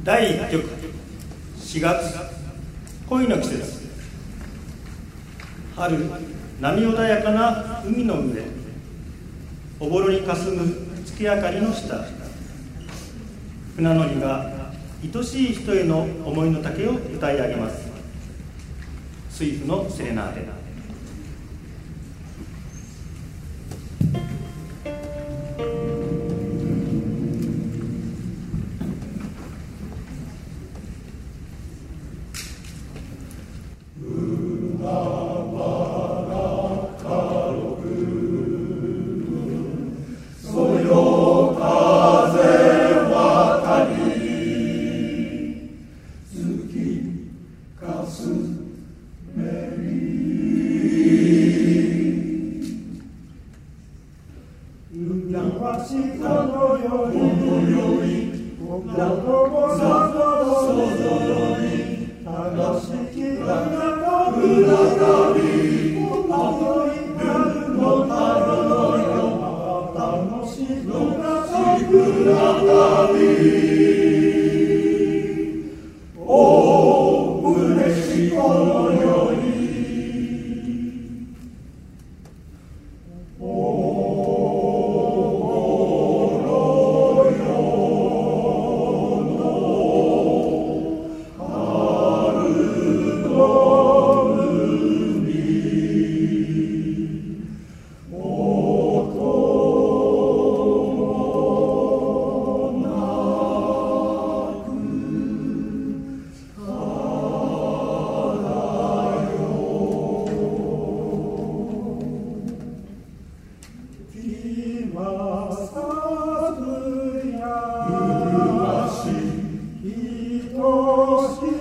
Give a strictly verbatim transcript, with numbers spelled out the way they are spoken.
だいいっきょく、しがつ、恋の季節。春、波穏やかな海の上、おぼろにかすむ月明かりの下、船乗りが愛しい人への思いの丈を歌い上げます。水夫のセレナーデ。 愛し